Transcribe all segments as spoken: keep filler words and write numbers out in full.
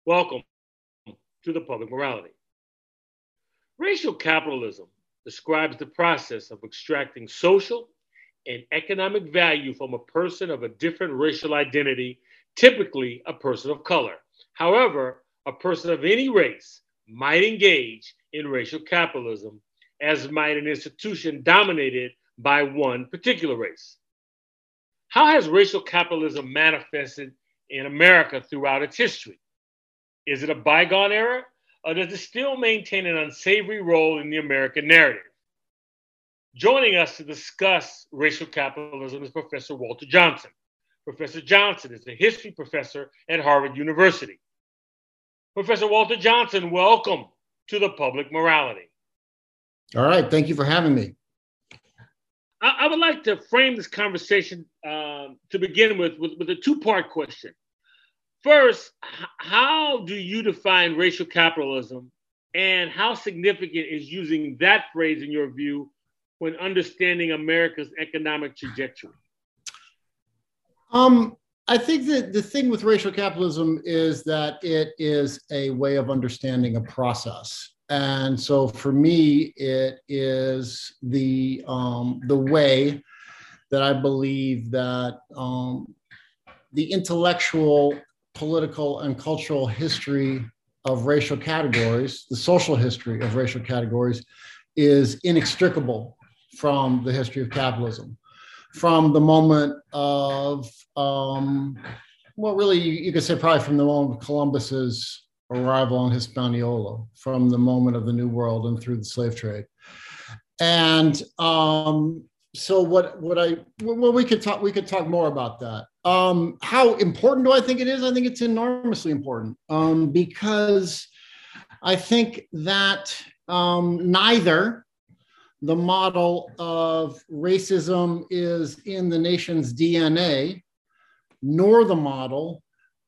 Welcome to the Public Morality. Racial capitalism describes the process of extracting social and economic value from a person of a different racial identity, typically a person of color. However, a person of any race might engage in racial capitalism, as might an institution dominated by one particular race. How has racial capitalism manifested in America throughout its history? Is it a bygone era, or does it still maintain an unsavory role in the American narrative? Joining us to discuss racial capitalism is Professor Walter Johnson. Professor Johnson is a history professor at Harvard University. Professor Walter Johnson, welcome to the Public Morality. All right, thank you for having me. I, I would like to frame this conversation um, to begin with, with with a two-part question. First, h- how do you define racial capitalism, and how significant is using that phrase in your view when understanding America's economic trajectory? Um, I think that the thing with racial capitalism is that it is a way of understanding a process. And so for me, it is the um, the way that I believe that um, the intellectual, political, and cultural history of racial categories, the social history of racial categories, is inextricable from the history of capitalism. From the moment of, um, well, really, you, you could say probably from the moment of Columbus's arrival on Hispaniola, from the moment of the New World and through the slave trade. And um, so what, what I, well, we could talk, we could talk more about that. Um, how important do I think it is? I think it's enormously important um, because I think that um, neither the model of racism is in the nation's D N A, nor the model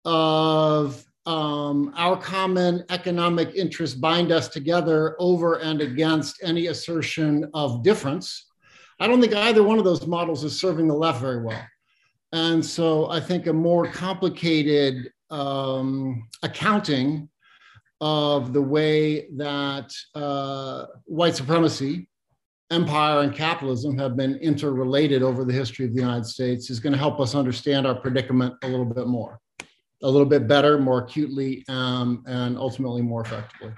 of um, our common economic interests bind us together over and against any assertion of difference. I don't think either one of those models is serving the left very well. And so I think a more complicated um, accounting of the way that uh, white supremacy, empire, and capitalism have been interrelated over the history of the United States is going to help us understand our predicament a little bit more, a little bit better, more acutely, um, and ultimately more effectively.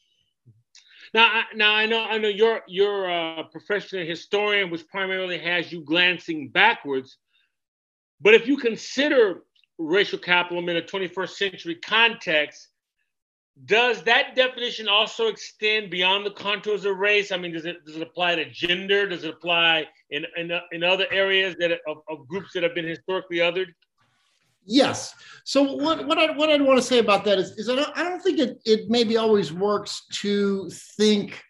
Now, I, now I know I know you're you're a professional historian, which primarily has you glancing backwards. But if you consider racial capitalism in a twenty-first century context, does that definition also extend beyond the contours of race? I mean, does it does it apply to gender? Does it apply in in, in other areas that of, of groups that have been historically othered? Yes. So what what I what I'd want to say about that is, is I don't, I don't think it it maybe always works to think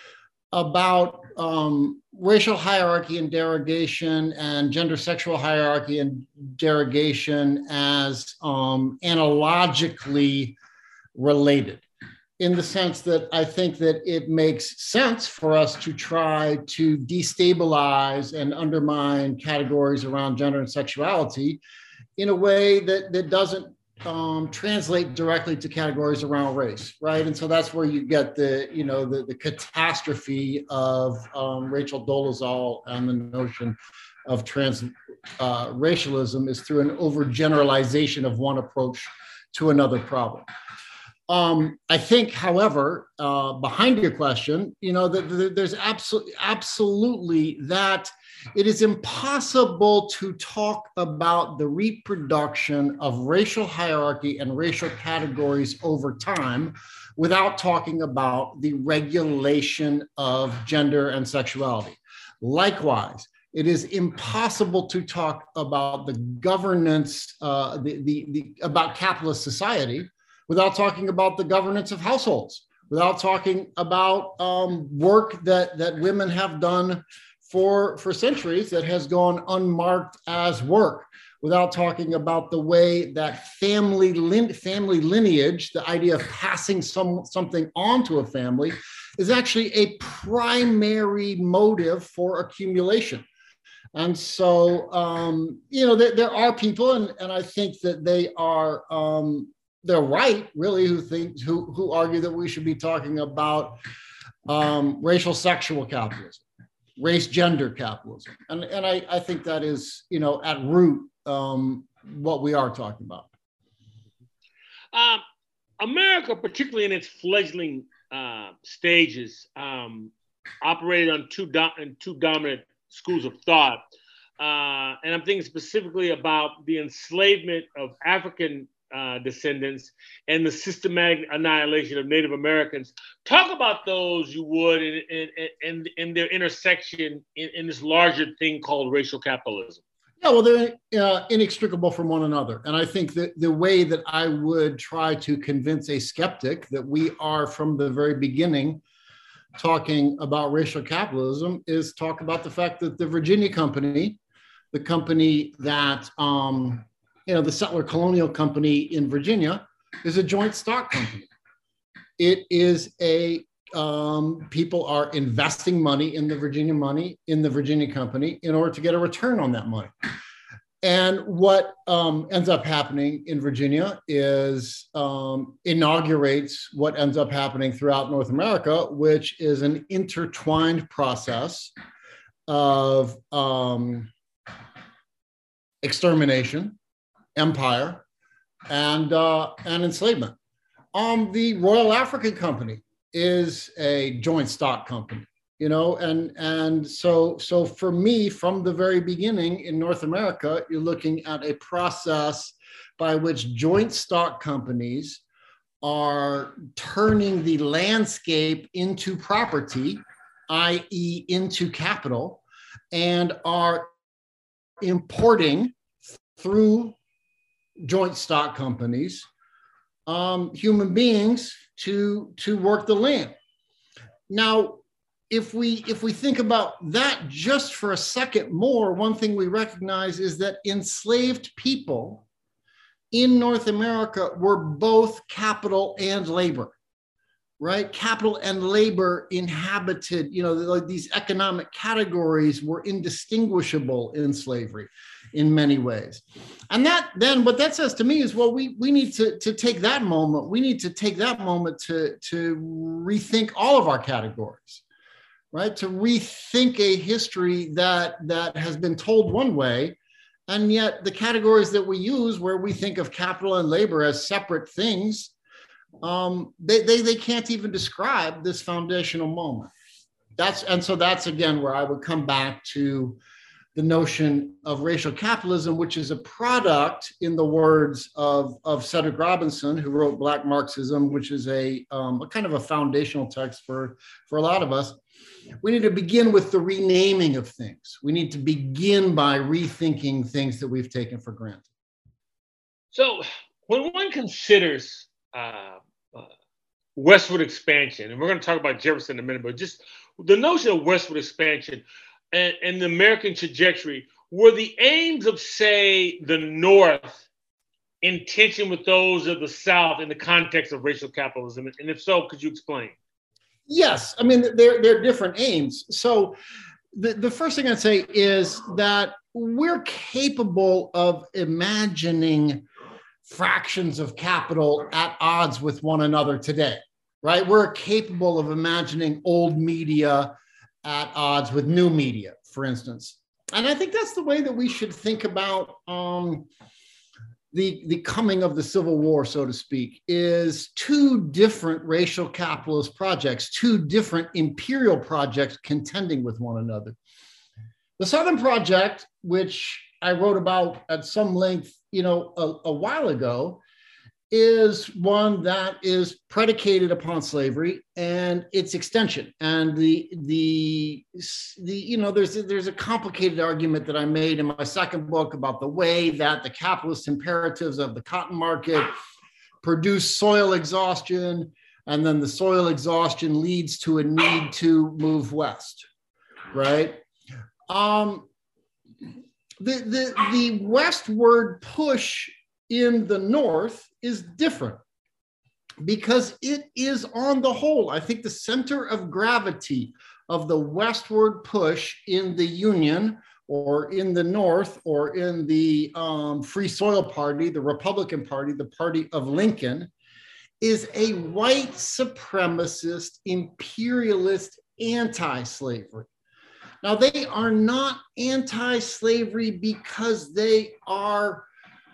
about um, racial hierarchy and derogation and gender sexual hierarchy and derogation as um, analogically related, in the sense that I think that it makes sense for us to try to destabilize and undermine categories around gender and sexuality in a way that, that doesn't um, translate directly to categories around race, right? And so that's where you get the, you know, the, the catastrophe of um, Rachel Dolezal and the notion of trans uh, racialism is through an overgeneralization of one approach to another problem. Um, I think, however, uh, behind your question, you know, that the, there's absolutely, absolutely that it is impossible to talk about the reproduction of racial hierarchy and racial categories over time without talking about the regulation of gender and sexuality. Likewise, it is impossible to talk about the governance, uh, the, the, the, about capitalist society without talking about the governance of households, without talking about um, work that, that women have done for, for centuries that has gone unmarked as work, without talking about the way that family, lin- family lineage, the idea of passing some, something on to a family, is actually a primary motive for accumulation. And so, um, you know, there, there are people, and, and I think that they are um, they're right, really, who think who who argue that we should be talking about um, racial sexual capitalism, race gender capitalism, and and I, I think that is, you know, at root um, what we are talking about. Um, America, particularly in its fledgling uh, stages, um, operated on two do- in two dominant schools of thought, uh, and I'm thinking specifically about the enslavement of African Uh, descendants and the systematic annihilation of Native Americans. Talk about those, you would, and in, in, in their intersection in, in this larger thing called racial capitalism. Yeah, well, they're uh, inextricable from one another. And I think that the way that I would try to convince a skeptic that we are from the very beginning talking about racial capitalism is talk about the fact that the Virginia Company, the company that um, you know, the settler colonial company in Virginia, is a joint stock company. It is a, um, people are investing money in the Virginia money, in the Virginia company in order to get a return on that money. And what um, ends up happening in Virginia is um, inaugurates what ends up happening throughout North America, which is an intertwined process of um, extermination, empire, and uh, and enslavement. Um, the Royal African Company is a joint stock company, you know, and and so so for me, from the very beginning in North America, you're looking at a process by which joint stock companies are turning the landscape into property, that is, into capital, and are importing through joint stock companies, um, human beings to, to work the land. Now, if we, if we think about that just for a second more, one thing we recognize is that enslaved people in North America were both capital and labor, right? Capital and labor inhabited, you know, like these economic categories were indistinguishable in slavery in many ways. And that then what that says to me is, well, we, we need to, to take that moment, we need to take that moment to, to rethink all of our categories, right? To rethink a history that, that has been told one way, and yet the categories that we use where we think of capital and labor as separate things, um, they, they, they can't even describe this foundational moment. That's, and so that's again where I would come back to the notion of racial capitalism, which is a product, in the words of, of Cedric Robinson, who wrote Black Marxism, which is a, um, a kind of a foundational text for, for a lot of us. We need to begin with the renaming of things. We need to begin by rethinking things that we've taken for granted. So when one considers uh, uh, westward expansion, and we're going to talk about Jefferson in a minute, but just the notion of westward expansion, And, and the American trajectory, were the aims of, say, the North in tension with those of the South in the context of racial capitalism? And if so, could you explain? Yes. I mean, they're, they're different aims. So the, the first thing I'd say is that we're capable of imagining fractions of capital at odds with one another today, right? We're capable of imagining old media at odds with new media, for instance. And I think that's the way that we should think about um, the, the coming of the Civil War, so to speak, is two different racial capitalist projects, two different imperial projects contending with one another. The Southern Project, which I wrote about at some length, you know, a, a while ago, is one that is predicated upon slavery and its extension. And the, the, the you know, there's, there's a complicated argument that I made in my second book about the way that the capitalist imperatives of the cotton market produce soil exhaustion, and then the soil exhaustion leads to a need to move west, right? Um, the, the, the westward push in the North is different because it is, on the whole, I think the center of gravity of the westward push in the Union or in the North, or in the um, Free Soil Party, the Republican Party, the party of Lincoln, is a white supremacist, imperialist, anti-slavery. Now, they are not anti-slavery because they are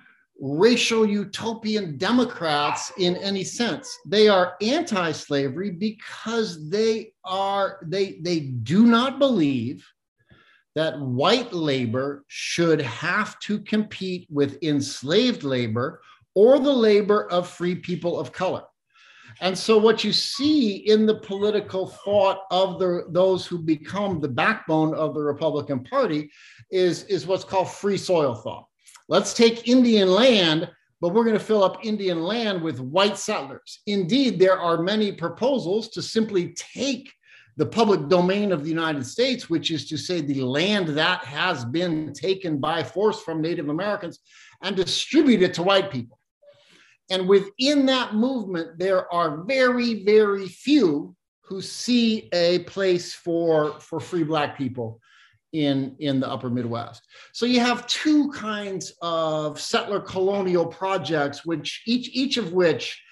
racial utopian Democrats in any sense. They are anti-slavery because they are, they, they do not believe that white labor should have to compete with enslaved labor or the labor of free people of color. And so what you see in the political thought of the, those who become the backbone of the Republican Party is, is what's called free soil thought. Let's take Indian land, but we're going to fill up Indian land with white settlers. Indeed, there are many proposals to simply take the public domain of the United States, which is to say the land that has been taken by force from Native Americans, and distribute it to white people. And within that movement, there are very, very few who see a place for, for free Black people in, in the upper Midwest. So you have two kinds of settler colonial projects, which each, each of which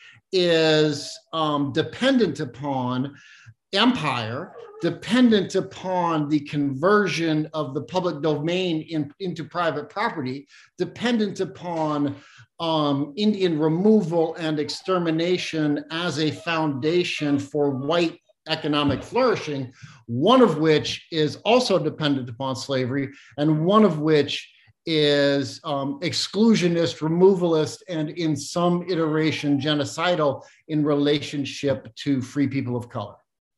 is um, dependent upon empire, dependent upon the conversion of the public domain in, into private property, dependent upon um, Indian removal and extermination as a foundation for white economic flourishing, one of which is also dependent upon slavery, and one of which is um, exclusionist, removalist, and in some iteration genocidal in relationship to free people of color.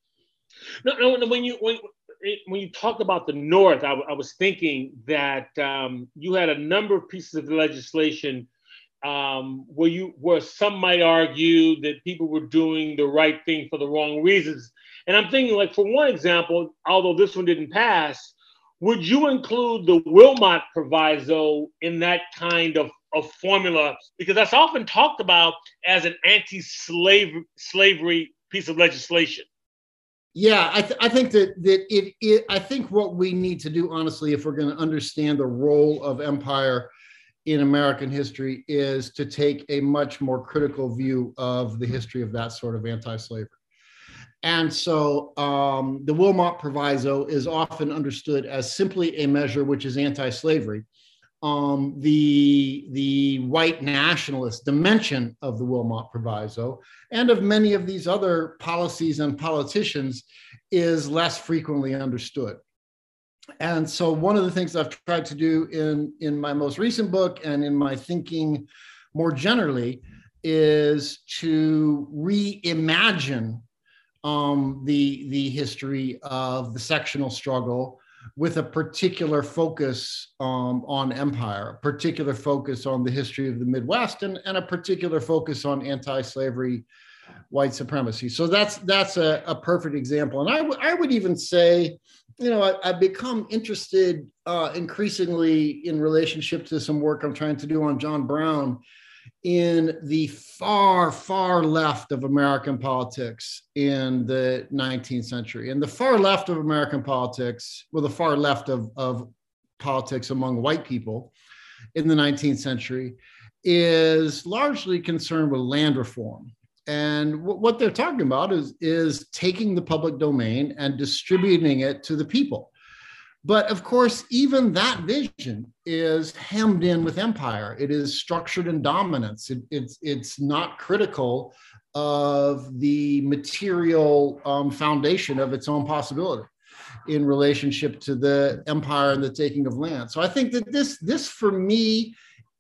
No, no. When you when when you talked about the North, I, I was thinking that um, you had a number of pieces of legislation um, where you where some might argue that people were doing the right thing for the wrong reasons. And I'm thinking, like, for one example, although this one didn't pass, would you include the Wilmot Proviso in that kind of, of formula? Because that's often talked about as an anti-slavery slavery piece of legislation. Yeah, I, th- I think that that it, it. I think what we need to do, honestly, if we're going to understand the role of empire in American history, is to take a much more critical view of the history of that sort of anti-slavery. And so um, the Wilmot Proviso is often understood as simply a measure which is anti-slavery. Um, the, the white nationalist dimension of the Wilmot Proviso and of many of these other policies and politicians is less frequently understood. And so one of the things I've tried to do in, in my most recent book and in my thinking more generally is to reimagine um, the, the history of the sectional struggle with a particular focus um, on empire, a particular focus on the history of the Midwest, and, and a particular focus on anti-slavery white supremacy. So that's that's a, a perfect example. And I, w- I would even say, you know, I, I've become interested uh, increasingly in relationship to some work I'm trying to do on John Brown in the far, far left of American politics in the nineteenth century. And the far left of American politics, well, the far left of, of politics among white people in the nineteenth century is largely concerned with land reform. And w- what they're talking about is, is taking the public domain and distributing it to the people. But of course, even that vision is hemmed in with empire. It is structured in dominance. It, it's, it's not critical of the material um, foundation of its own possibility in relationship to the empire and the taking of land. So I think that this, this for me,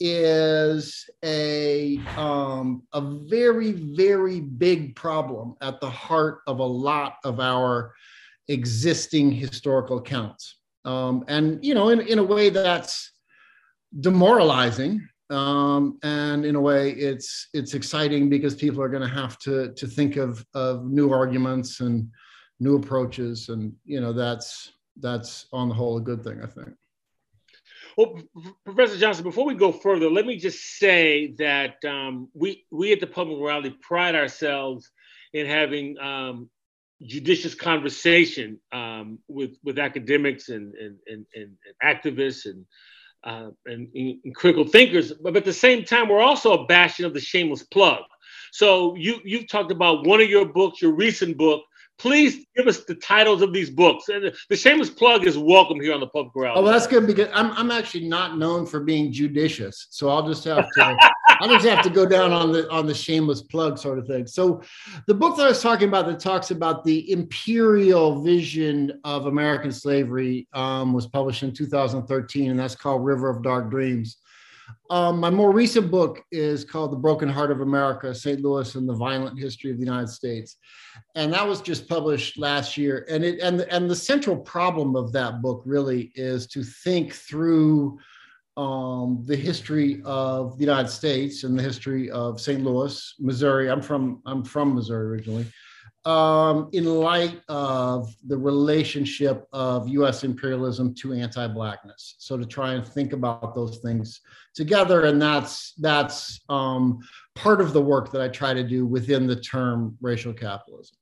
is a, um, a very, very big problem at the heart of a lot of our existing historical accounts. Um, and, you know, in, in a way that's demoralizing. Um, and in a way it's, it's exciting because people are going to have to, to think of, of new arguments and new approaches. And, you know, that's, that's on the whole a good thing, I think. Well, Professor Johnson, before we go further, let me just say that um, we, we at the Public Morality pride ourselves in having um, judicious conversation um, with with academics and and, and, and activists and, uh, and and critical thinkers, but at the same time, we're also a bastion of the shameless plug. So you you've talked about one of your books, your recent book. Please give us the titles of these books. And the shameless plug is welcome here on the Public Morality. Oh, well, that's good because I'm I'm actually not known for being judicious, so I'll just have to I'll just have to go down on the on the shameless plug sort of thing. So, the book that I was talking about that talks about the imperial vision of American slavery um, was published in two thousand thirteen, and that's called River of Dark Dreams. Um, my more recent book is called The Broken Heart of America, Saint Louis and the Violent History of the United States. And that was just published last year. And it and, and the central problem of that book really is to think through um, the history of the United States and the history of Saint Louis, Missouri. I'm from, I'm from Missouri originally. Um, in light of the relationship of U S imperialism to anti-Blackness. So to try and think about those things together. And that's that's um, part of the work that I try to do within the term racial capitalism.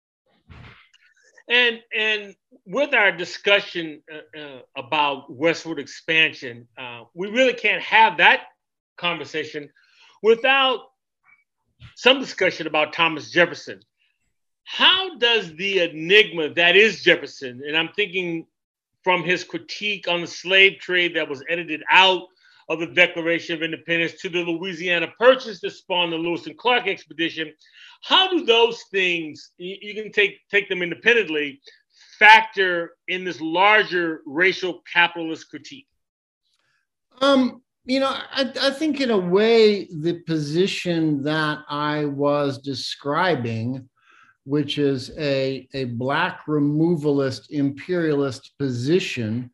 And, and with our discussion uh, uh, about westward expansion, uh, we really can't have that conversation without some discussion about Thomas Jefferson. How does the enigma that is Jefferson, and I'm thinking from his critique on the slave trade that was edited out of the Declaration of Independence to the Louisiana Purchase that spawned the Lewis and Clark expedition, how do those things, you can take, take them independently, factor in this larger racial capitalist critique? Um, you know, I, I think in a way, the position that I was describing, which is a, a Black removalist imperialist position,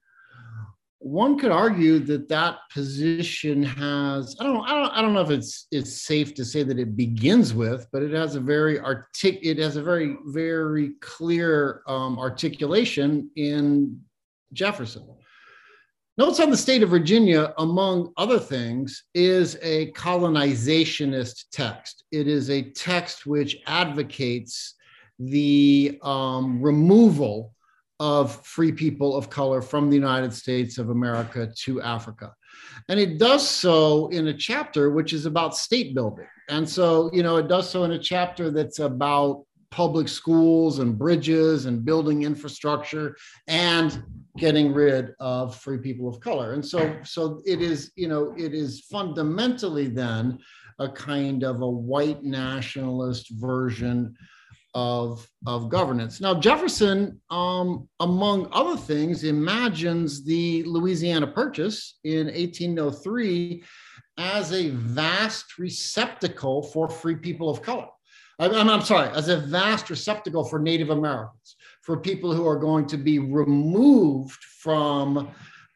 one could argue that that position has, I don't, I don't, I don't know if it's it's safe to say that it begins with, but it has a very artic, it has a very, very clear um, articulation in Jefferson. Notes on the State of Virginia, among other things, is a colonizationist text. It is a text which advocates the um, removal of free people of color from the United States of America to Africa. And it does so in a chapter which is about state building. And so, you know, it does so in a chapter that's about public schools and bridges and building infrastructure and getting rid of free people of color. And so, so it is, you know, it is fundamentally then a kind of a white nationalist version of, of governance. Now, Jefferson, um, among other things, imagines the Louisiana Purchase in eighteen oh three as a vast receptacle for free people of color. I'm, I'm sorry, as a vast receptacle for Native Americans, for people who are going to be removed from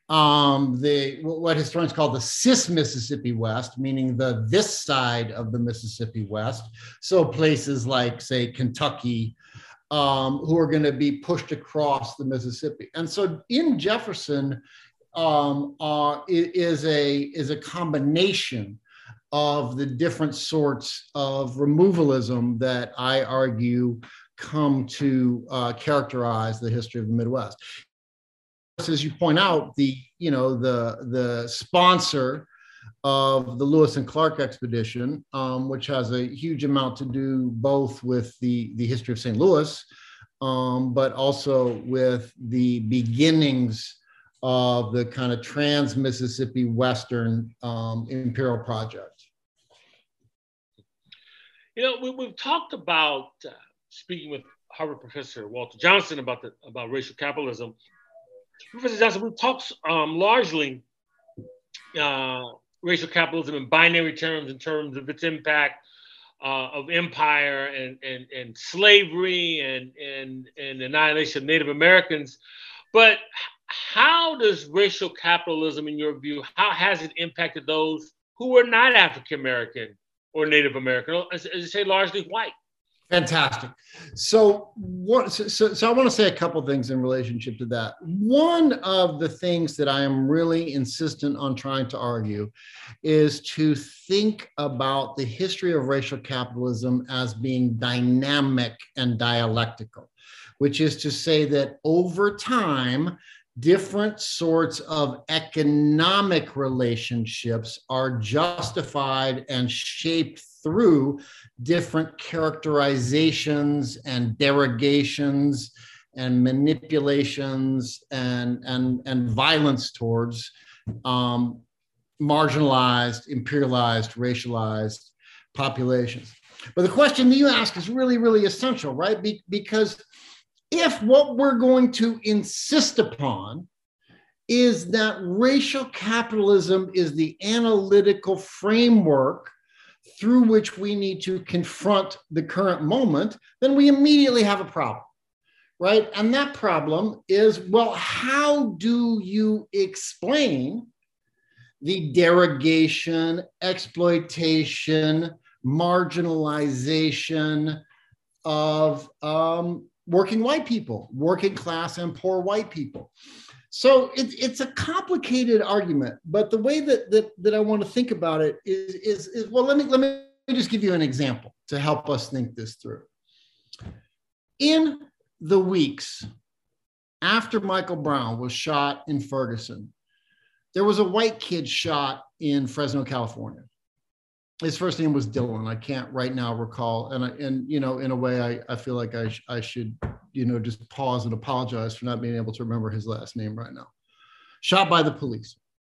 um, the what historians call the cis Mississippi West, meaning the this side of the Mississippi West. So places like, say, Kentucky, um, who are going to be pushed across the Mississippi. And so in Jefferson um, uh, is a is a combination of the different sorts of removalism that I argue come to uh, characterize the history of the Midwest. As you point out, the you know the the sponsor of the Lewis and Clark expedition, um, which has a huge amount to do both with the the history of Saint Louis, um, but also with the beginnings of the kind of trans-Mississippi Western um, imperial project. You know, we, we've talked about uh, speaking with Harvard professor Walter Johnson about the about racial capitalism. Professor Johnson, we've talked um, largely uh, racial capitalism in binary terms, in terms of its impact uh, of empire and, and, and slavery and, and, and annihilation of Native Americans. But how does racial capitalism, in your view, how has it impacted those who were not African American or Native American, as, as you say, largely white? Fantastic. So, what, so, so I want to say a couple things in relationship to that. One of the things that I am really insistent on trying to argue is to think about the history of racial capitalism as being dynamic and dialectical, which is to say that over time, different sorts of economic relationships are justified and shaped through different characterizations and derogations and manipulations and, and, and violence towards um, marginalized, imperialized, racialized populations. But the question that you ask is really, really essential, right? Be- because if what we're going to insist upon is that racial capitalism is the analytical framework through which we need to confront the current moment, then we immediately have a problem, right? And that problem is, well, how do you explain the derogation, exploitation, marginalization of um, working white people, working class and poor white people? So it, it's a complicated argument, but the way that, that, that I want to think about it is, is, is, well, let me, let me just give you an example to help us think this through. In the weeks after Michael Brown was shot in Ferguson, there was a white kid shot in Fresno, California. His first name was Dylan. I can't right now recall. And, I, and you know, in a way, I, I feel like I, sh- I should, you know, just pause and apologize for not being able to remember his last name right now. Shot by the police.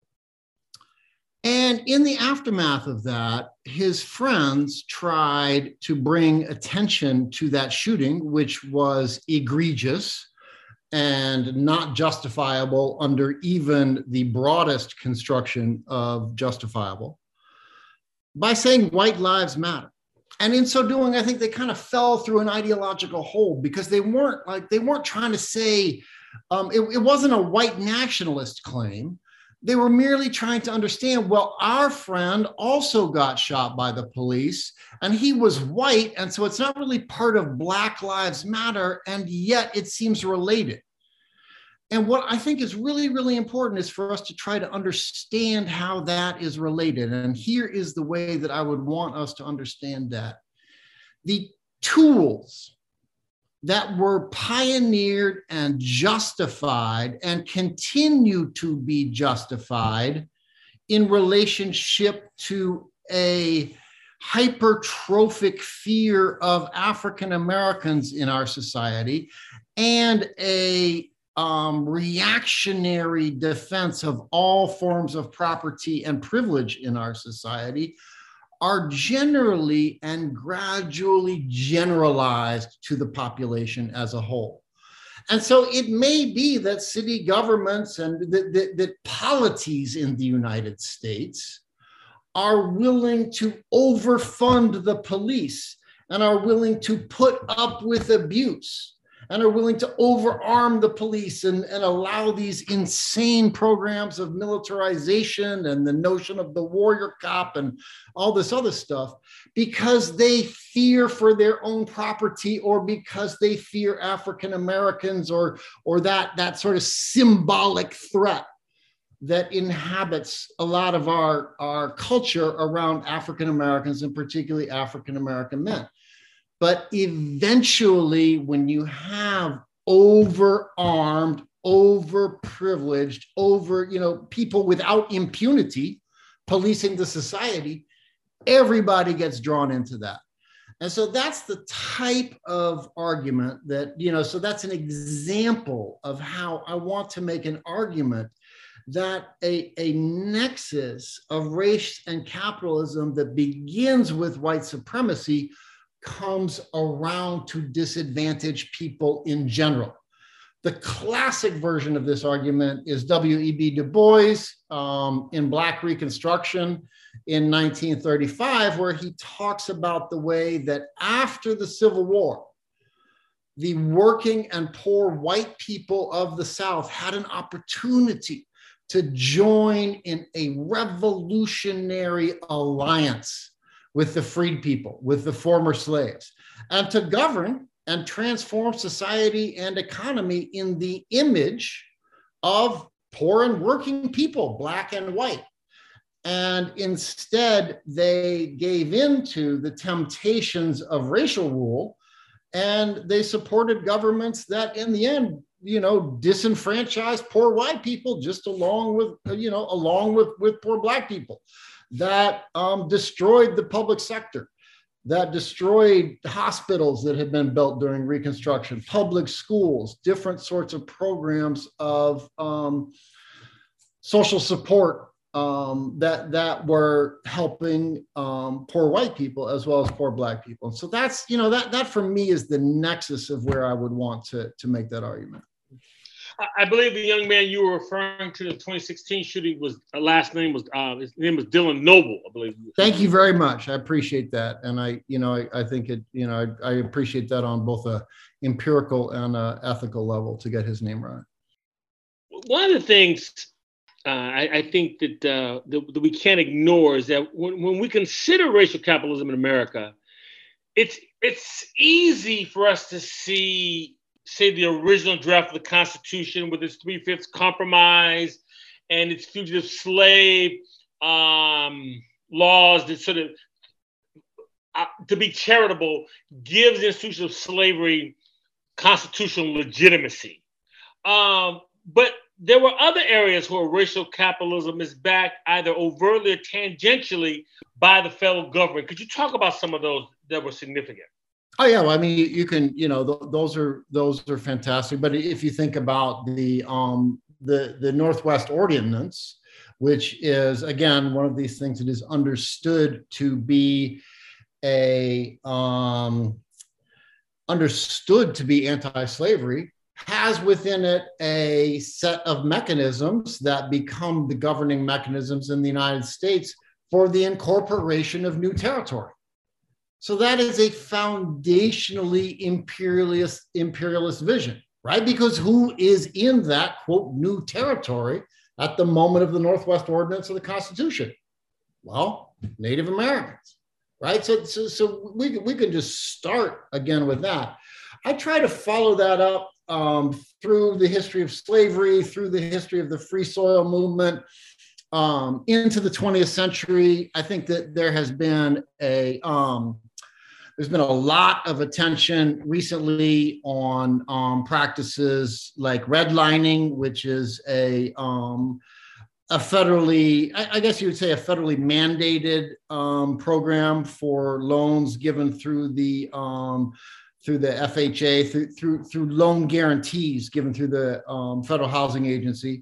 And in the aftermath of that, his friends tried to bring attention to that shooting, which was egregious and not justifiable under even the broadest construction of justifiable, by saying white lives matter. And in so doing, I think they kind of fell through an ideological hole because they weren't like, they weren't trying to say, um, it, it wasn't a white nationalist claim. They were merely trying to understand, well, our friend also got shot by the police and he was white. And so it's not really part of Black Lives Matter. And yet it seems related. And what I think is really, really important is for us to try to understand how that is related. And here is the way that I would want us to understand that. The tools that were pioneered and justified and continue to be justified in relationship to a hypertrophic fear of African Americans in our society and a Um, reactionary defense of all forms of property and privilege in our society are generally and gradually generalized to the population as a whole. And so it may be that city governments and that, that, that polities in the United States are willing to overfund the police and are willing to put up with abuse and are willing to overarm the police and, and allow these insane programs of militarization and the notion of the warrior cop and all this other stuff because they fear for their own property or because they fear African Americans or, or that, that sort of symbolic threat that inhabits a lot of our, our culture around African Americans and particularly African American men. But eventually, when you have overarmed, overprivileged, over, you know, people without impunity policing the society, everybody gets drawn into that. And so that's the type of argument that, you know, so that's an example of how I want to make an argument that a, a nexus of race and capitalism that begins with white supremacy comes around to disadvantage people in general. The classic version of this argument is W E B Du Bois um, in Black Reconstruction in nineteen thirty-five, where he talks about the way that after the Civil War, the working and poor white people of the South had an opportunity to join in a revolutionary alliance with the freed people, with the former slaves, and to govern and transform society and economy in the image of poor and working people, Black and white. And instead, they gave in to the temptations of racial rule and they supported governments that in the end, you know, disenfranchised poor white people just along with, you know, along with, with poor Black people, that um, destroyed the public sector, that destroyed hospitals that had been built during Reconstruction, public schools, different sorts of programs of um, social support um, that, that were helping um, poor white people as well as poor Black people. So that's, you know, that, that for me is the nexus of where I would want to, to make that argument. I believe the young man you were referring to, the twenty sixteen shooting, was uh, last name was uh, his name was Dylan Noble, I believe. Thank you very much. I appreciate that, and I, you know, I, I think it, you know, I, I appreciate that on both a empirical and a ethical level to get his name right. One of the things uh, I, I think that, uh, that that we can't ignore is that when, when we consider racial capitalism in America, it's it's easy for us to see, say, the original draft of the Constitution with its three-fifths compromise and its fugitive slave um, laws that sort of, uh, to be charitable, gives the institution of slavery constitutional legitimacy. Um, but there were other areas where racial capitalism is backed either overtly or tangentially by the federal government. Could you talk about some of those that were significant? Oh yeah, well, I mean, you can, you know, th- those are those are fantastic. But if you think about the um, the the Northwest Ordinance, which is again one of these things that is understood to be a um, understood to be anti-slavery, has within it a set of mechanisms that become the governing mechanisms in the United States for the incorporation of new territory. So that is a foundationally imperialist, imperialist vision, right? Because who is in that, quote, new territory at the moment of the Northwest Ordinance of the Constitution? Well, Native Americans, right? So, so, so we, we can just start again with that. I try to follow that up um, through the history of slavery, through the history of the free soil movement, um, into the twentieth century. I think that there has been a... Um, There's been a lot of attention recently on um, practices like redlining, which is a um, a federally, I, I guess you would say, a federally mandated um, program for loans given through the um, through the F H A, through through through loan guarantees given through the um, Federal Housing Agency.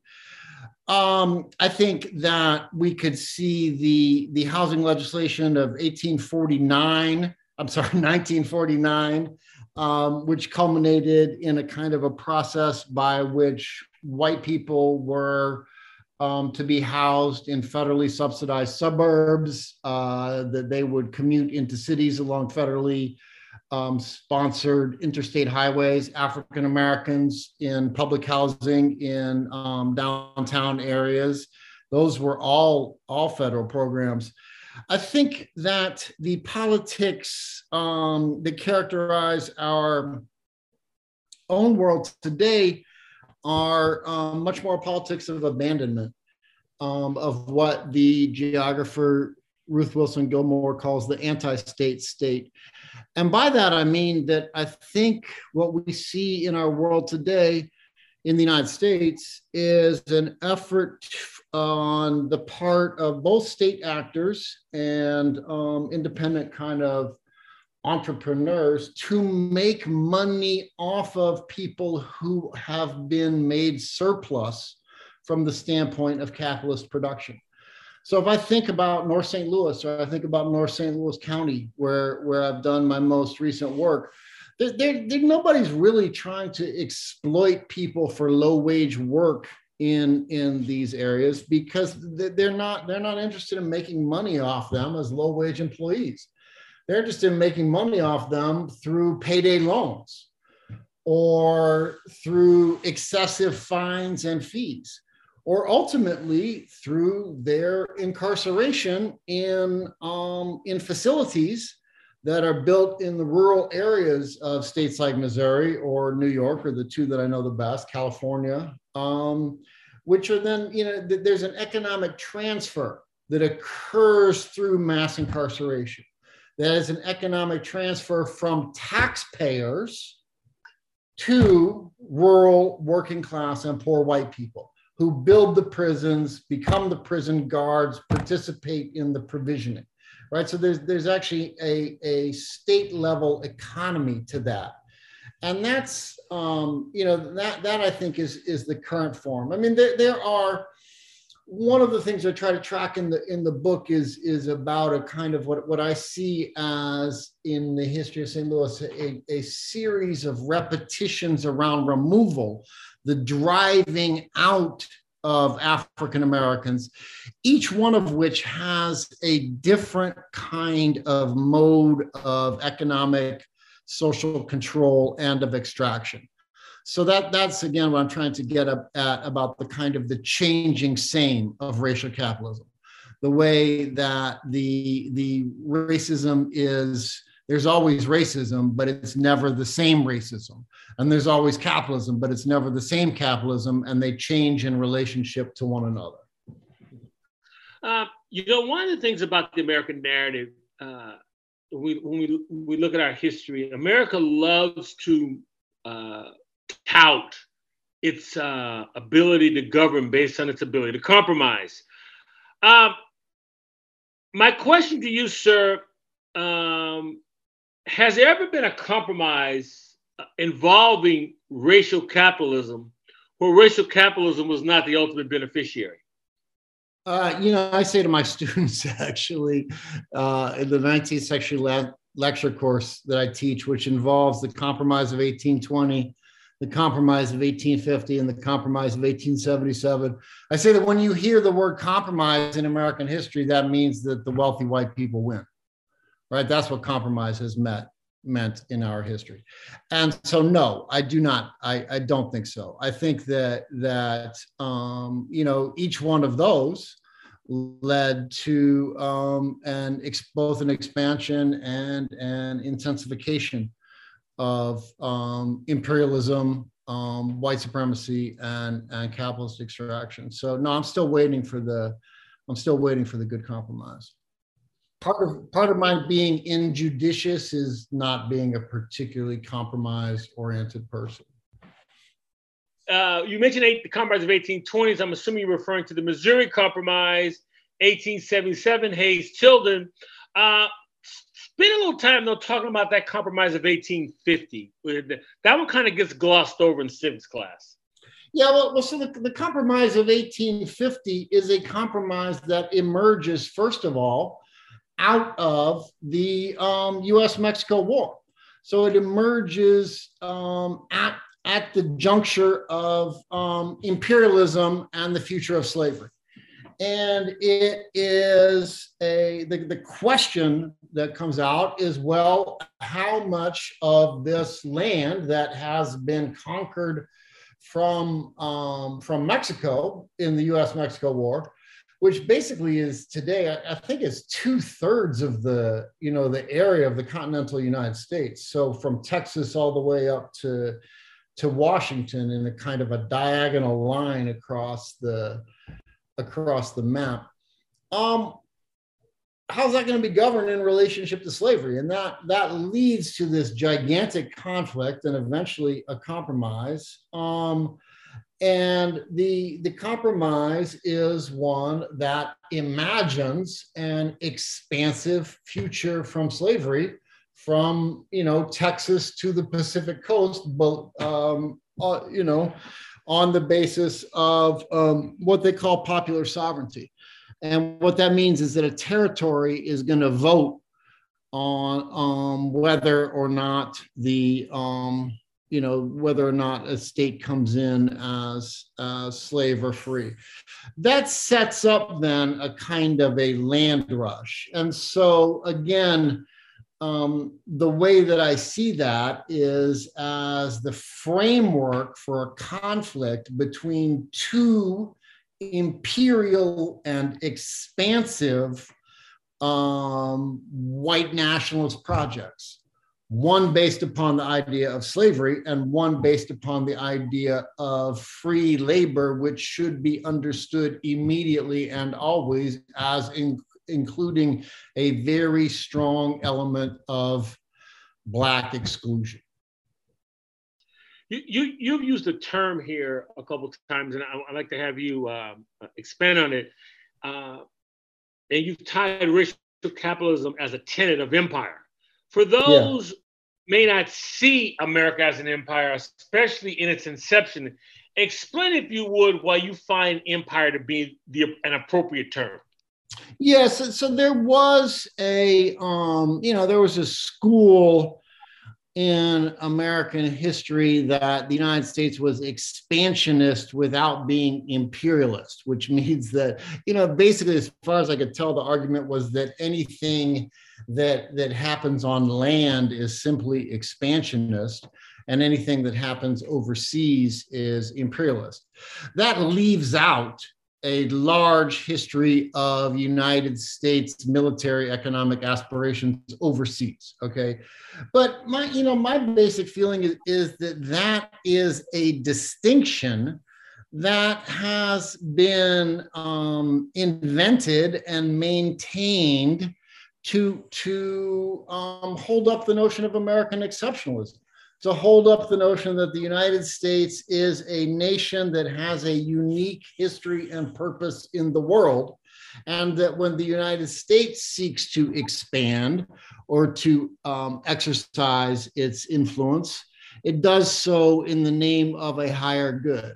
Um, I think that we could see the the housing legislation of eighteen forty-nine. I'm sorry, nineteen forty-nine, um, which culminated in a kind of a process by which white people were um, to be housed in federally subsidized suburbs, uh, that they would commute into cities along federally um, sponsored interstate highways, African Americans in public housing in um, downtown areas. Those were all, all federal programs. I think that the politics um, that characterize our own world today are um, much more politics of abandonment, um, of what the geographer Ruth Wilson Gilmore calls the anti-state state. And by that, I mean that I think what we see in our world today in the United States is an effort on the part of both state actors and um, independent kind of entrepreneurs to make money off of people who have been made surplus from the standpoint of capitalist production. So if I think about North Saint Louis, or I think about North Saint Louis County, where, where I've done my most recent work, there, there, there, nobody's really trying to exploit people for low wage work in, in these areas, because they're not, they're not interested in making money off them as low wage employees. They're interested in making money off them through payday loans or through excessive fines and fees, or ultimately through their incarceration in, um, in facilities that are built in the rural areas of states like Missouri or New York, or the two that I know the best, California, um, which are then, you know, th- there's an economic transfer that occurs through mass incarceration. that is an economic transfer from taxpayers to rural, working class, and poor white people who build the prisons, become the prison guards, participate in the provisioning, right? So there's, there's actually a, a state level economy to that. And that's, um, you know, that, that I think is, is the current form. I mean, there, there are, one of the things I try to track in the in the book is is about a kind of what, what I see as in the history of Saint Louis, a, a series of repetitions around removal, the driving out of African Americans, each one of which has a different kind of mode of economic, social control and of extraction. So that, that's, again, what I'm trying to get at about the kind of the changing same of racial capitalism, the way that the, the racism is, there's always racism, but it's never the same racism. And there's always capitalism, but it's never the same capitalism, and they change in relationship to one another. Uh, you know, one of the things about the American narrative, uh, we, when we, we look at our history, America loves to uh, tout its uh, ability to govern based on its ability to compromise. Um, my question to you, sir, um, has there ever been a compromise involving racial capitalism where racial capitalism was not the ultimate beneficiary? Uh, you know, I say to my students, actually, uh, in the nineteenth century le- lecture course that I teach, which involves the Compromise of eighteen twenty, the Compromise of eighteen fifty, and the Compromise of eighteen seventy-seven. I say that when you hear the word compromise in American history, that means that the wealthy white people win, right? That's what compromise has meant, meant in our history. And so, no, I do not, I, I don't think so. I think that, that um, you know, each one of those led to um, an ex- both an expansion and an intensification of um, imperialism, um, white supremacy, and, and capitalist extraction. So no, I'm still waiting for the, I'm still waiting for the good compromise. Part of part of my being injudicious is not being a particularly compromise-oriented person. Uh, you mentioned eight, the Compromise of eighteen twenties. I'm assuming you're referring to the Missouri Compromise, eighteen seventy-seven, Hayes-Tilden. Uh, spend a little time, though, talking about that Compromise of eighteen fifty. That one kind of gets glossed over in civics class. Yeah, well, well so the, the Compromise of eighteen fifty is a compromise that emerges, first of all, out of the um, U S Mexico War. So it emerges um, at, at the juncture of um, imperialism and the future of slavery. And it is a, the, the question that comes out is, well, how much of this land that has been conquered from, um, from Mexico in the U S Mexico War, which basically is today, I, I think it's two thirds of the, you know, the area of the continental United States. So from Texas all the way up to, to Washington in a kind of a diagonal line across the, across the map. Um, how's that going to be governed in relationship to slavery? And that, that leads to this gigantic conflict and eventually a compromise. Um, And the, the compromise is one that imagines an expansive future from slavery, from, you know, Texas to the Pacific coast, but, um, uh, you know, on the basis of um, what they call popular sovereignty. And what that means is that a territory is going to vote on um, whether or not the, um, you know, whether or not a state comes in as uh, slave or free. That sets up then a kind of a land rush. And so again, um, the way that I see that is as the framework for a conflict between two imperial and expansive um, white nationalist projects. One based upon the idea of slavery and one based upon the idea of free labor, which should be understood immediately and always as in, including a very strong element of Black exclusion. You, you, you've used the term here a couple of times, and I, I'd like to have you um, expand on it. Uh, and you've tied racial capitalism as a tenet of empire. For those yeah. may not see America as an empire, especially in its inception, explain, if you would, why you find empire to be the, an appropriate term. Yes, so, so there was a, um, you know, there was a school in American history that the United States was expansionist without being imperialist, which means that, you know, basically, as far as I could tell, the argument was that anything that, that happens on land is simply expansionist, and anything that happens overseas is imperialist. That leaves out a large history of United States military economic aspirations overseas, okay? But my, you know, my basic feeling is, is that that is a distinction that has been um, invented and maintained to, to um, hold up the notion of American exceptionalism, to hold up the notion that the United States is a nation that has a unique history and purpose in the world, and that when the United States seeks to expand or to um, exercise its influence, it does so in the name of a higher good.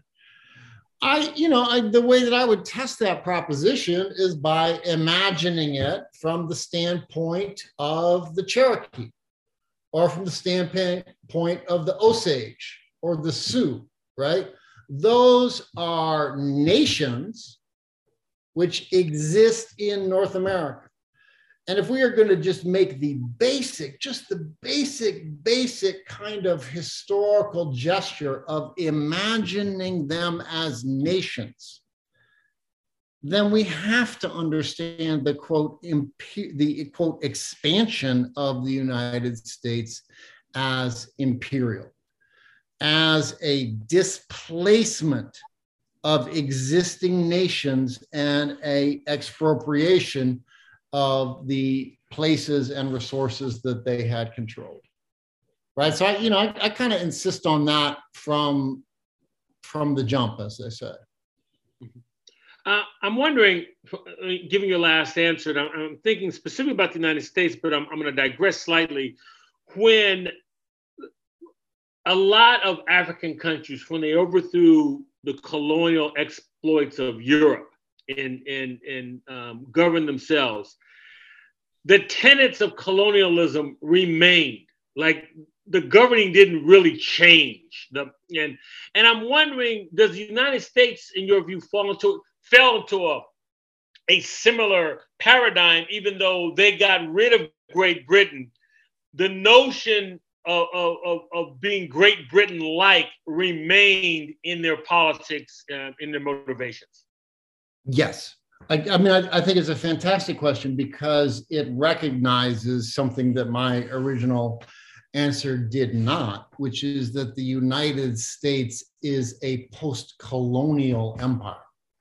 I, you know, I, the way that I would test that proposition is by imagining it from the standpoint of the Cherokee, or from the standpoint of the Osage or the Sioux, right? Those are nations which exist in North America. And if we are going to just make the basic, just the basic, basic kind of historical gesture of imagining them as nations, then we have to understand the quote, the quote, expansion of the United States as imperial, as a displacement of existing nations and a expropriation of the places and resources that they had controlled, right? So, I, you know, I, I kind of insist on that from, from the jump, as they say. Uh, I'm wondering, giving your last answer, and I'm, I'm thinking specifically about the United States, but I'm, I'm going to digress slightly. When a lot of African countries, when they overthrew the colonial exploits of Europe and, and, and um, governed themselves, the tenets of colonialism remained. Like, the governing didn't really change. The, and, and I'm wondering, does the United States, in your view, fall into fell into a, a similar paradigm, even though they got rid of Great Britain? The notion of, of, of being Great Britain-like remained in their politics, uh, in their motivations. Yes. I, I mean, I, I think it's a fantastic question because it recognizes something that my original answer did not, which is that the United States is a post-colonial empire.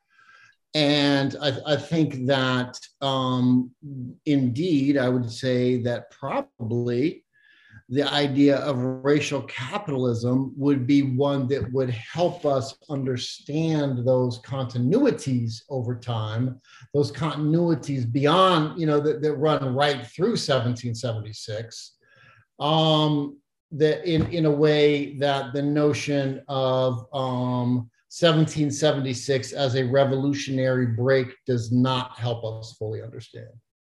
And I, I think that um, indeed, I would say that probably the idea of racial capitalism would be one that would help us understand those continuities over time, those continuities beyond, you know, that, that run right through seventeen seventy-six, um, that in, in a way that the notion of um, seventeen seventy-six as a revolutionary break does not help us fully understand.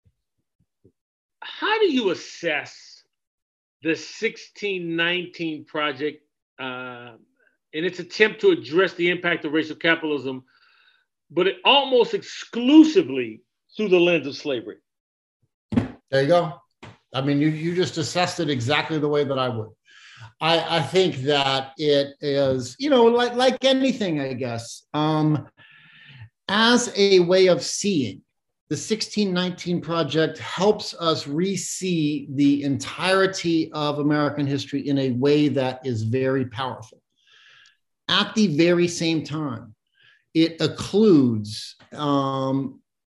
How do you assess the sixteen nineteen Project uh, in its attempt to address the impact of racial capitalism, but it almost exclusively through the lens of slavery? There you go. I mean, you, you just assessed it exactly the way that I would. I, I think that it is, you know, like, like anything, I guess, um, as a way of seeing, the sixteen nineteen Project helps us re-see the entirety of American history in a way that is very powerful. At the very same time, it occludes um,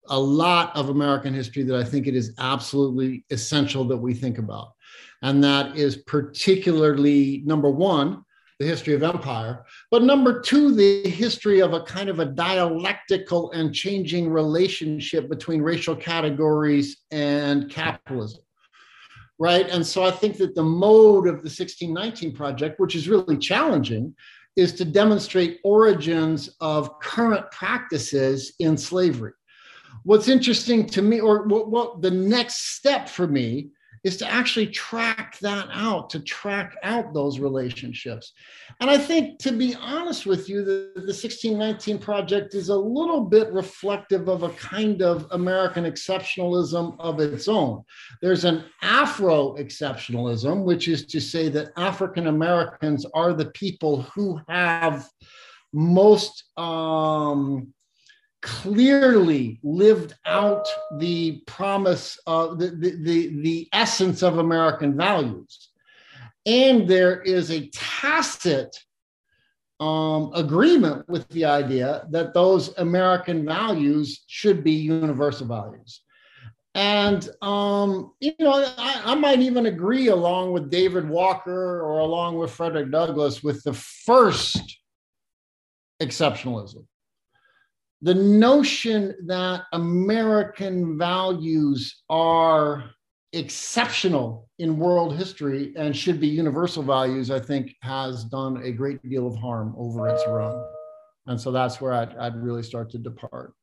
a lot of American history that I think it is absolutely essential that we think about. And that is particularly, number one, the history of empire, but number two, the history of a kind of a dialectical and changing relationship between racial categories and capitalism, right? And so I think that the mode of the sixteen nineteen Project, which is really challenging, is to demonstrate origins of current practices in slavery. What's interesting to me, or what, what the next step for me, is to actually track that out, to track out those relationships. And I think, to be honest with you, the, the sixteen nineteen Project is a little bit reflective of a kind of American exceptionalism of its own. There's an Afro-exceptionalism, which is to say that African Americans are the people who have most um, clearly lived out the promise of the, the, the, the essence of American values. And there is a tacit um, agreement with the idea that those American values should be universal values. And, um, you know, I, I might even agree, along with David Walker or along with Frederick Douglass, with the first exceptionalism. The notion that American values are exceptional in world history and should be universal values, I think, has done a great deal of harm over its run. And so that's where I'd, I'd really start to depart.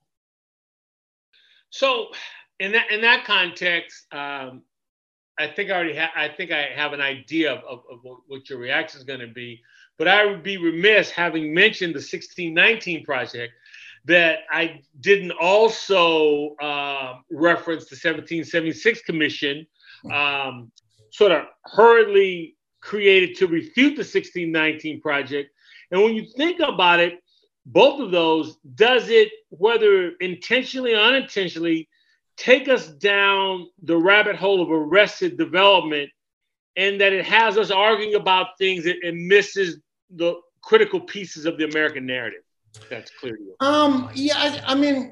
So in that in that context, um, I think I already have, I think I have an idea of, of, of what your reaction is going to be, but I would be remiss, having mentioned the sixteen nineteen Project, that I didn't also uh, reference the seventeen seventy-six Commission, um, sort of hurriedly created to refute the sixteen nineteen Project. And when you think about it, both of those, does it, whether intentionally or unintentionally, take us down the rabbit hole of arrested development, and that it has us arguing about things and, and misses the critical pieces of the American narrative? That's clear to you. Um, yeah, I, I mean,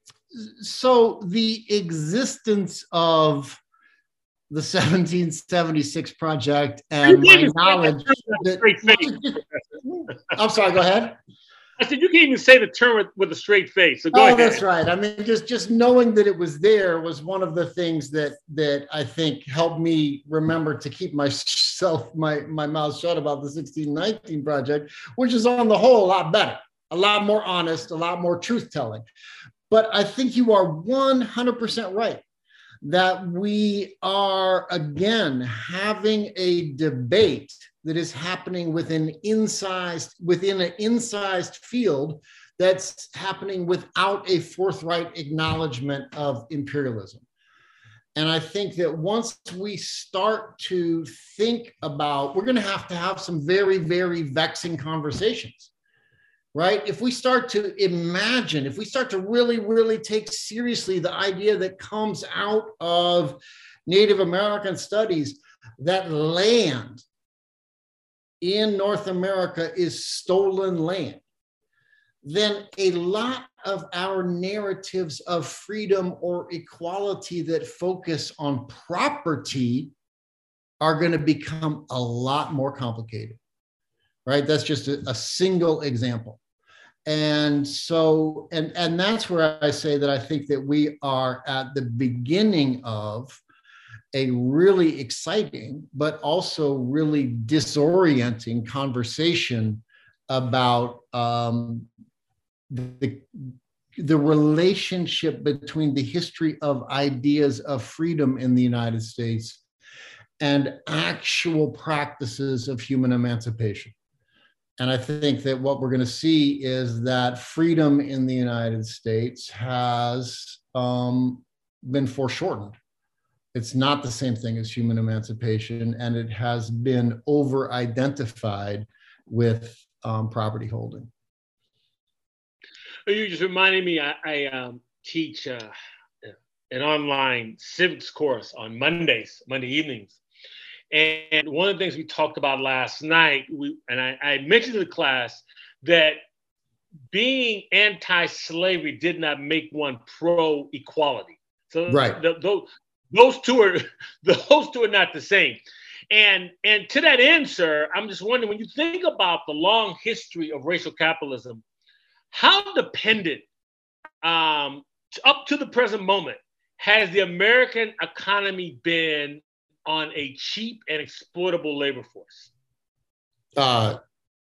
so the existence of the seventeen seventy-six Project and my knowledge that, I'm sorry, go ahead. I said, you can't even say the term with, with a straight face. So go oh, ahead. That's right. I mean, just, just knowing that it was there was one of the things that, that I think helped me remember to keep myself, my, my mouth shut about the sixteen nineteen Project, which is on the whole a lot better, a lot more honest, a lot more truth-telling. But I think you are one hundred percent right that we are, again, having a debate that is happening within incised, within an incised field that's happening without a forthright acknowledgement of imperialism. And I think that once we start to think about, we're going to have to have some very, very vexing conversations, right? If we start to imagine, if we start to really, really take seriously the idea that comes out of Native American studies that land in North America is stolen land, then a lot of our narratives of freedom or equality that focus on property are going to become a lot more complicated, right? That's just a, a single example. And so, and, and that's where I say that I think that we are at the beginning of a really exciting, but also really disorienting conversation about um, the, the relationship between the history of ideas of freedom in the United States and actual practices of human emancipation. And I think that what we're going to see is that freedom in the United States has um, been foreshortened. It's not the same thing as human emancipation, and it has been over-identified with um, property holding. You just reminded me, I, I um, teach uh, an online civics course on Mondays, Monday evenings. And one of the things we talked about last night, we, and I, I mentioned to the class that being anti-slavery did not make one pro-equality. So right. the, those those two are those two are not the same. And and to that end, sir, I'm just wondering, when you think about the long history of racial capitalism, how dependent, um, up to the present moment, has the American economy been on a cheap and exploitable labor force? Uh,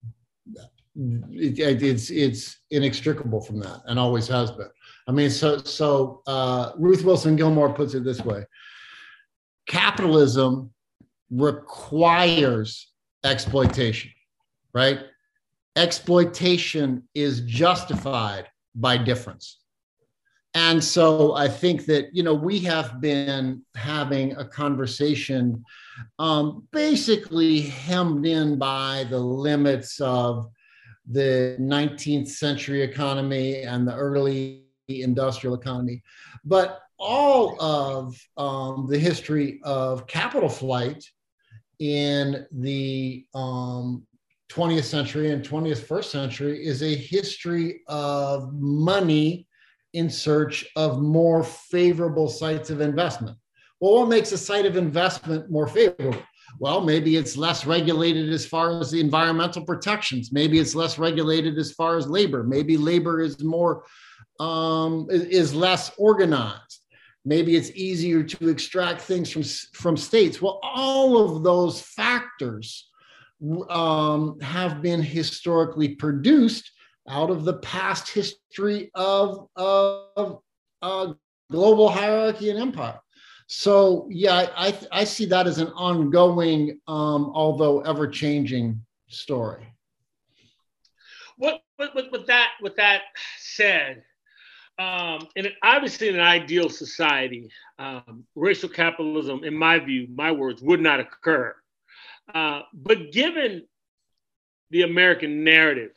it, it's it's inextricable from that, and always has been. I mean, so so uh, Ruth Wilson Gilmore puts it this way: capitalism requires exploitation, right? Exploitation is justified by difference. And so I think that, you know, we have been having a conversation um, basically hemmed in by the limits of the nineteenth century economy and the early industrial economy. But all of um, the history of capital flight in the um, twentieth century and twenty-first century is a history of money in search of more favorable sites of investment. Well, what makes a site of investment more favorable? Well, maybe it's less regulated as far as the environmental protections. Maybe it's less regulated as far as labor. Maybe labor is more um, is less organized. Maybe it's easier to extract things from, from states. Well, all of those factors um, have been historically produced out of the past history of, of uh, global hierarchy and empire. So, yeah, I, I see that as an ongoing, um, although ever-changing story. What, with, with, with that, with that said, Um, and obviously, in an ideal society, um, racial capitalism, in my view, my words, would not occur. Uh, but given the American narrative,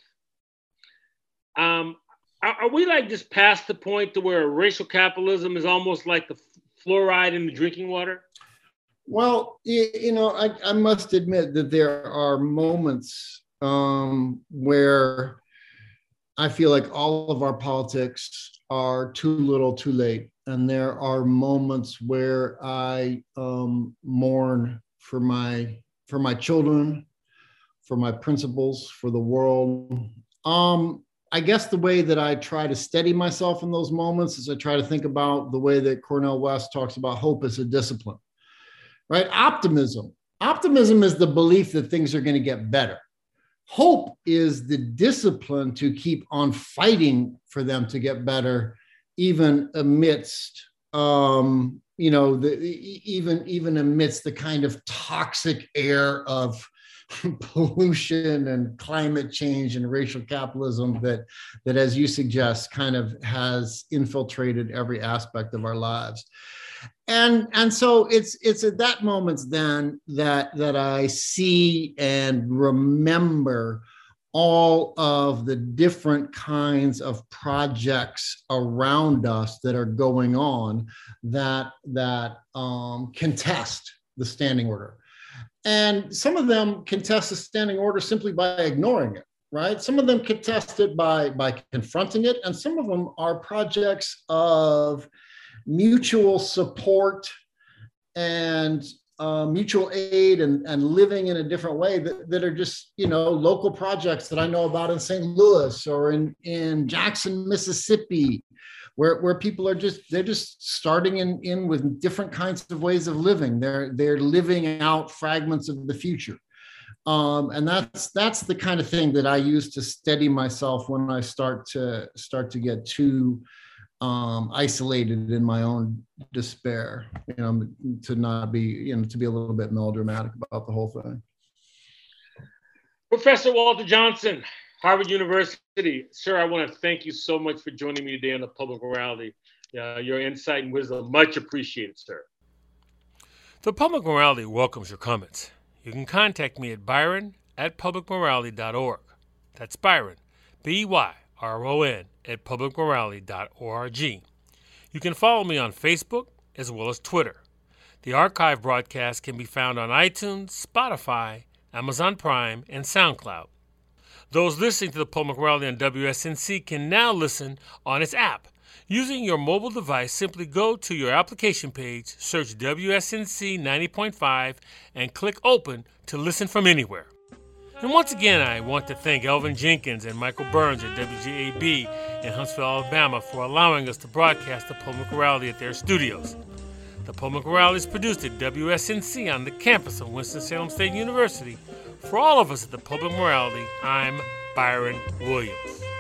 um, are, are we like just past the point to where racial capitalism is almost like the fluoride in the drinking water? Well, you, you know, I, I must admit that there are moments um, where I feel like all of our politics are too little, too late. And there are moments where I um, mourn for my for my children, for my principles, for the world. Um, I guess the way that I try to steady myself in those moments is I try to think about the way that Cornel West talks about hope as a discipline, right? Optimism. Optimism is the belief that things are going to get better. Hope is the discipline to keep on fighting for them to get better, even amidst, um, you know, the, even even amidst the kind of toxic air of pollution and climate change and racial capitalism that, that, as you suggest, kind of has infiltrated every aspect of our lives. And, and so it's it's at that moment then that, that I see and remember all of the different kinds of projects around us that are going on that, that um, contest the standing order. And some of them contest the standing order simply by ignoring it, right? Some of them contest it by, by confronting it, and some of them are projects of mutual support and uh, mutual aid and, and living in a different way that, that are just, you know, local projects that I know about in Saint Louis or in, in Jackson, Mississippi, where, where people are just, they're just starting in, in with different kinds of ways of living. They're, they're living out fragments of the future. Um, and that's, that's the kind of thing that I use to steady myself when I start to start to get too Um, isolated in my own despair, you know, to not be, you know, to be a little bit melodramatic about the whole thing. Professor Walter Johnson, Harvard University. Sir, I want to thank you so much for joining me today on the Public Morality. Uh, your insight and wisdom, much appreciated, sir. The Public Morality welcomes your comments. You can contact me at byron at public morality dot org. That's Byron, B Y R O N, at public morality dot org. You can follow me on Facebook as well as Twitter. The archive broadcast can be found on iTunes, Spotify, Amazon Prime, and SoundCloud. Those listening to the Public Morality on W S N C can now listen on its app. Using your mobile device, simply go to your application page, search W S N C ninety point five, and click Open to listen from anywhere. And once again, I want to thank Elvin Jenkins and Michael Burns at W G A B in Huntsville, Alabama, for allowing us to broadcast the Public Morality at their studios. The Public Morality is produced at W S N C on the campus of Winston-Salem State University. For all of us at the Public Morality, I'm Byron Williams.